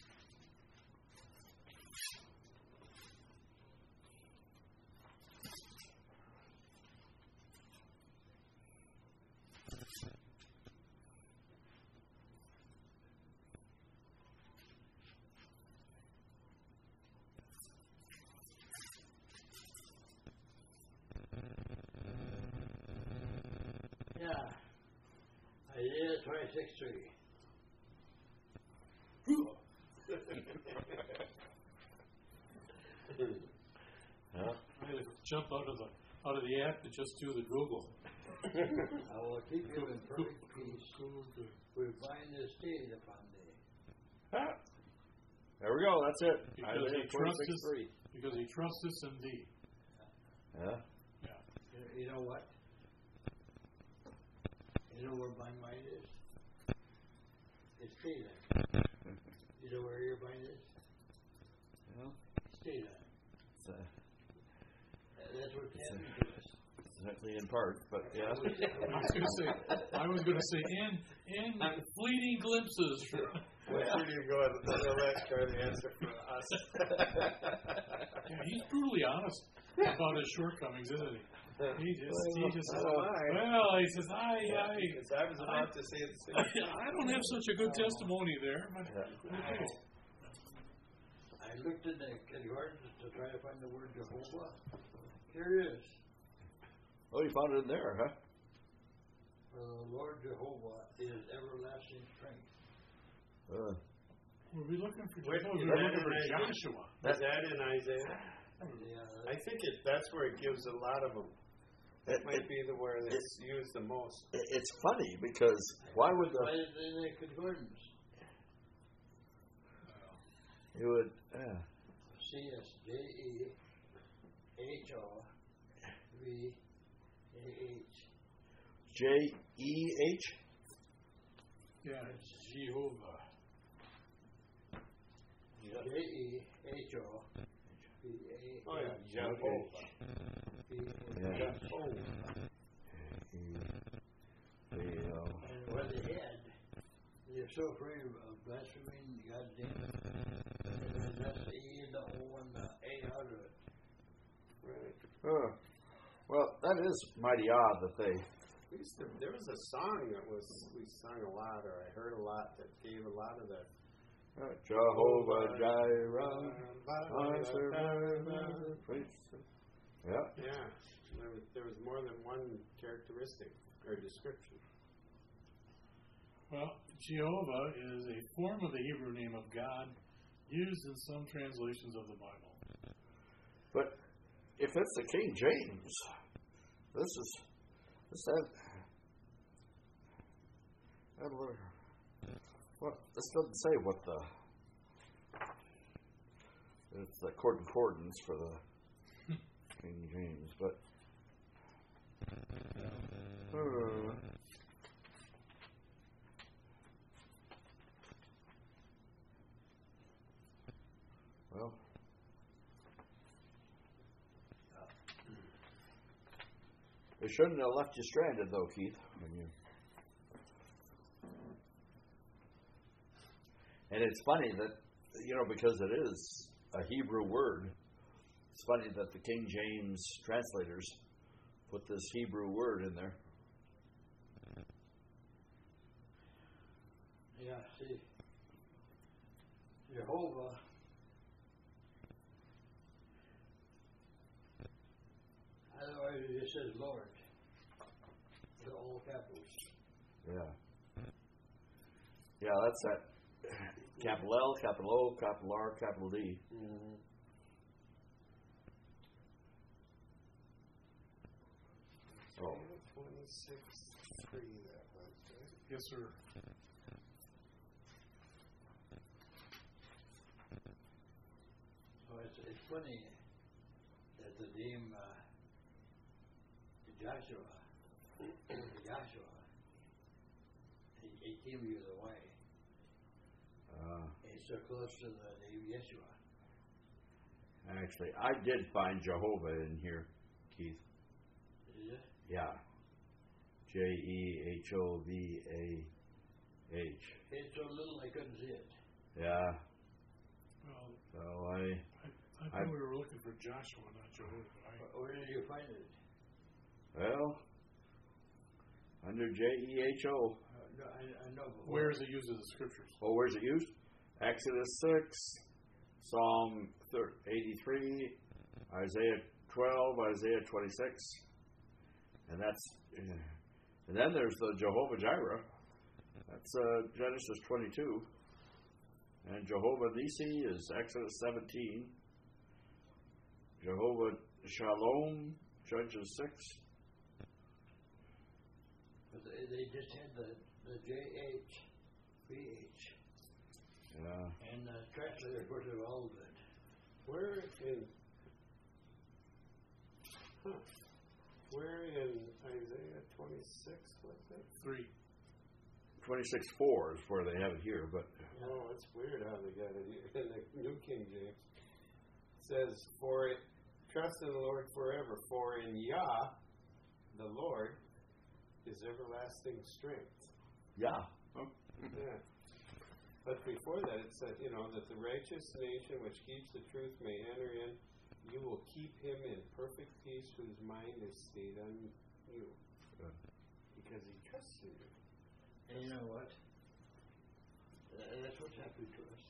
Yeah. Isaiah 26:3. Huh? I had to jump out of the app to just do the Google. I will keep you in perfect peace. Google good. We bind this stayed upon thee. Ah, there we go. That's it. Because Isaiah he trusteth 26:3. because he trusteth in thee. Yeah. Yeah. You know what? You know where my mind is? It's stayed on. You know where your mind is? Yeah. Stayed on. It's, That's what happened to us. exactly in part, but yeah. I was going to say, in fleeting glimpses. Where do you go? Let Charlie answer for us. Yeah, he's brutally honest about his shortcomings, isn't he? He just says, well, he says, Because I was about to say the same thing. I don't have such a good testimony there, but okay. I looked in the concordance to try to find the word Jehovah. Here it is. Oh, you found it in there, huh? The Lord Jehovah is everlasting strength. Were we looking for Wait, Jehovah? We is were that looking for in Isaiah? Joshua. Is that in Isaiah? Yeah, I think that's where it gives a lot of them. That might be the where it's used the most. It's funny because why would why the is it in the concordance? it would CSJEHOVAH. JEH? Yeah, it's Jehovah. Jehoah. Oh yeah, Jehovah. Yeah. Jehovah. And what they had, they're so afraid of blaspheming God's name. And that's the E and the O and the A out of it. Right. Well, that is mighty odd that they. There was a song that we sung a lot, or I heard a lot, that gave a lot of that. Jehovah Jireh, our survivor. Yeah. Yeah, there was more than one characteristic or description. Well, Jehovah is a form of the Hebrew name of God used in some translations of the Bible. But if it's the King James, this doesn't say what it's the concordance for the King James, but well, it shouldn't have left you stranded, though, Keith. And it's funny that, because it is a Hebrew word, it's funny that the King James translators put this Hebrew word in there. Yeah, see, Jehovah. Otherwise, it just says Lord. The all capitals. Yeah. Yeah, that's that capital L, capital O, capital R, capital D. Mm-hmm. Oh. 26:3 that was, right? Yes, sir. So it's funny that the name Joshua, he came the other way. It's so close to the name Yeshua. Actually, I did find Jehovah in here, Keith. Did you? Yeah. Jehovah. It's so little I couldn't see it. Yeah. Well, So I thought we were looking for Joshua, not Jehovah. Where did you find it? Well, under Jeho. No, I know. But Where is it used in the scriptures? Oh, where's it used? Exodus 6, Psalm 83, Isaiah 12, Isaiah 26, and then there's the Jehovah Jireh. That's Genesis 22, and Jehovah Nisi is Exodus 17. Jehovah Shalom, Judges 6. But they just had the JH, BH. Yeah. And the translator, of course, of all of it. Where in Isaiah 26 was it? 3. 26:4 is where they have it here, but Oh, it's weird how they got it here. In the New King James, it says, "For it, trust in the Lord forever. For in Yah, the Lord, is everlasting strength." yeah. Yeah. But before that, it said, that the righteous nation which keeps the truth may enter in. You will keep him in perfect peace whose mind is stayed on you. Yeah. Because he trusts in you. And you know what? That's what's happening to us.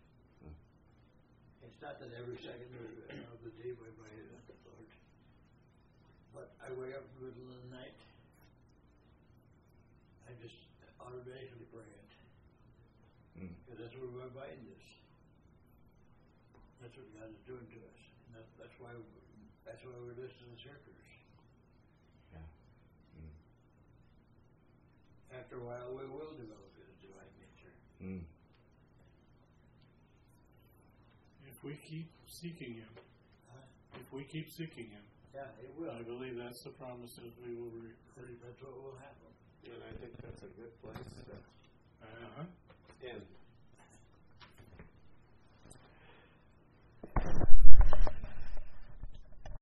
It's not that every second of the day by the Lord. But I wake up in the middle of the night. I just automatically pray it. Because that's where my mind is. That's what God is doing to us. And that's why we're listening to circles. Yeah. After a while, we will develop His divine nature. If we keep seeking Him, Yeah, it will. I believe that's the promise that we will That's what will happen. And I think that's a good place to Uh-huh. end.